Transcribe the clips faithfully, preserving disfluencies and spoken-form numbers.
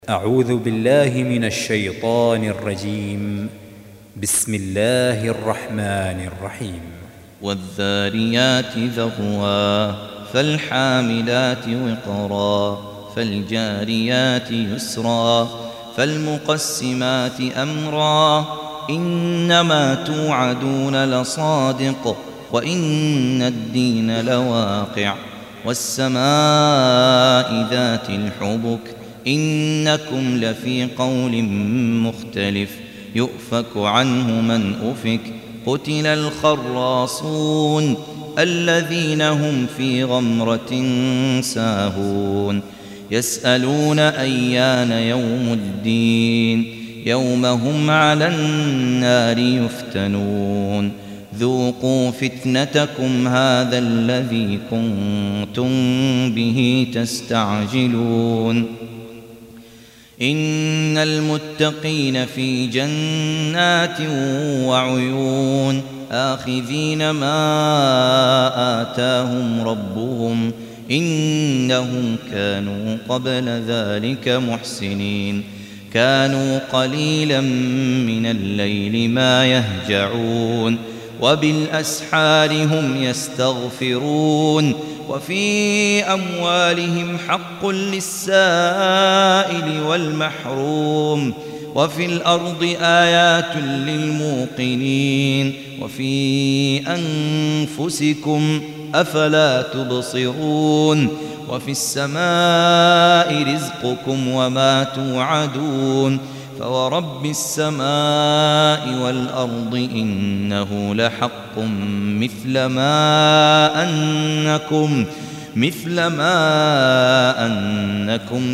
أعوذ بالله من الشيطان الرجيم. بسم الله الرحمن الرحيم. والذاريات ذروا فالحاملات وقرا فالجاريات يسرا فالمقسمات أمرا إنما توعدون لصادق وإن الدين لواقع والسماء ذات الحبك إنكم لفي قول مختلف يؤفك عنه من أفك قتل الخراصون الذين هم في غمرة ساهون يسألون أيان يوم الدين يوم هم على النار يفتنون ذوقوا فتنتكم هذا الذي كنتم به تستعجلون إن المتقين في جنات وعيون آخذين ما آتاهم ربهم إنهم كانوا قبل ذلك محسنين كانوا قليلا من الليل ما يهجعون وبالأسحار هم يستغفرون وفي أموالهم حق للسائل والمحروم وفي الأرض آيات للموقنين وفي أنفسكم أفلا تبصرون وفي السماء رزقكم وما توعدون فورب السماء والأرض إنه لحق مثل ما أنكم مثل ما أنكم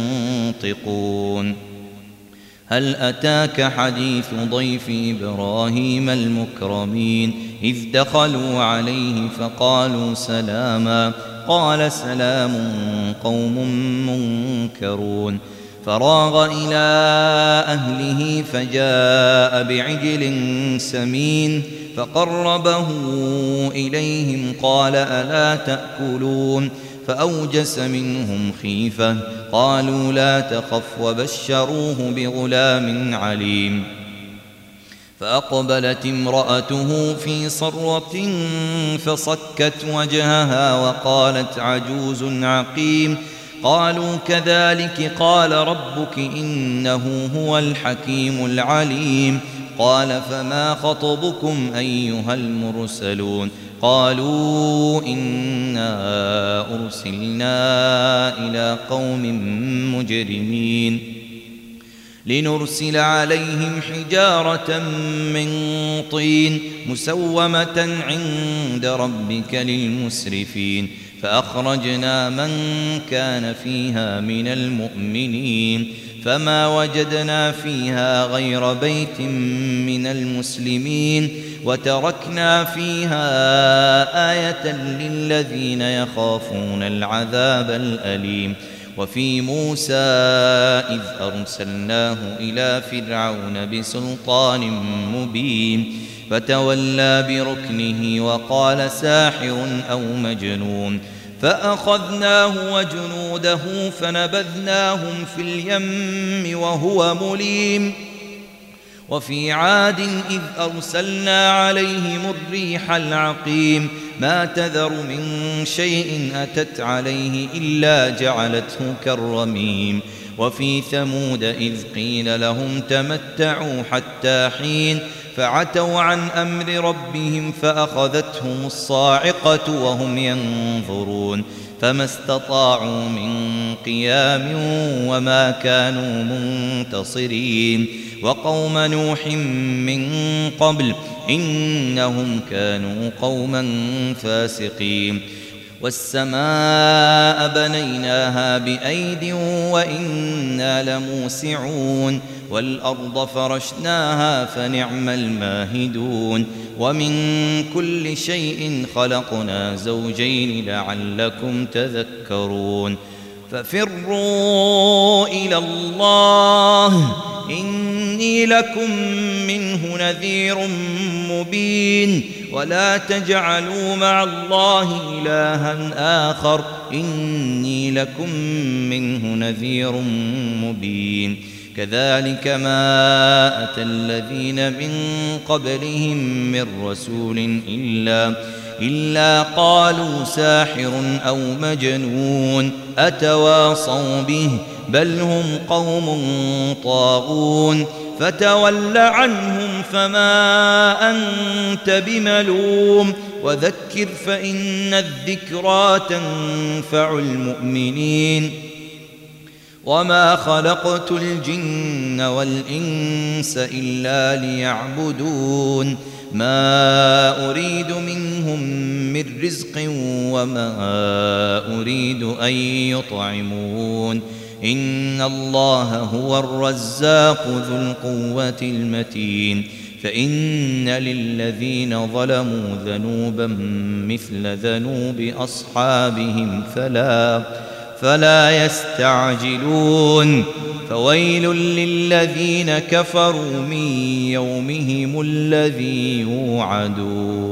تنطقون هل أتاك حديث ضيف إبراهيم المكرمين إذ دخلوا عليه فقالوا سلاما قال سلام قوم منكرون فراغ إلى أهله فجاء بعجل سمين فقربه إليهم قال ألا تأكلون فأوجس منهم خيفة قالوا لا تخف وبشروه بغلام عليم فأقبلت امرأته في صرة فصكت وجهها وقالت عجوز عقيم قالوا كذلك قال ربك إنه هو الحكيم العليم قال فما خطبكم أيها المرسلون قالوا إنا أرسلنا إلى قوم مجرمين لنرسل عليهم حجارة من طين مسومة عند ربك للمسرفين فأخرجنا من كان فيها من المؤمنين فما وجدنا فيها غير بيت من المسلمين وتركنا فيها آية للذين يخافون العذاب الأليم وفي موسى إذ أرسلناه إلى فرعون بسلطان مبين فتولى بركنه وقال ساحر أو مجنون فأخذناه وجنوده فنبذناهم في اليم وهو مليم وفي عاد إذ أرسلنا عليهم الريح العقيم ما تذر من شيء أتت عليه إلا جعلته كالرميم وفي ثمود إذ قيل لهم تمتعوا حتى حين فعتوا عن أمر ربهم فأخذتهم الصاعقة وهم ينظرون فما استطاعوا من قيام وما كانوا منتصرين وقوم نوح من قبل إنهم كانوا قوما فاسقين والسماء بنيناها بأيد وإنا لموسعون والأرض فرشناها فنعم الماهدون ومن كل شيء خلقنا زوجين لعلكم تذكرون ففروا إلى الله إني لكم منه نذير مبين ولا تجعلوا مع الله إلها آخر إني لكم منه نذير مبين كذلك ما أتى الذين من قبلهم من رسول إلا إلا قالوا ساحر أو مجنون أتواصوا به بل هم قوم طاغون فتول عنهم فما أنت بملوم وذكر فإن الذكرى تنفع المؤمنين وما خلقت الجن والإنس إلا ليعبدون ما أريد منهم من رزق وما أريد أن يطعمون إن الله هو الرزاق ذو القوة المتين فإن للذين ظلموا ذنوبا مثل ذنوب أصحابهم فلا فلا يستعجلون فويل للذين كفروا من يومهم الذي يوعدون.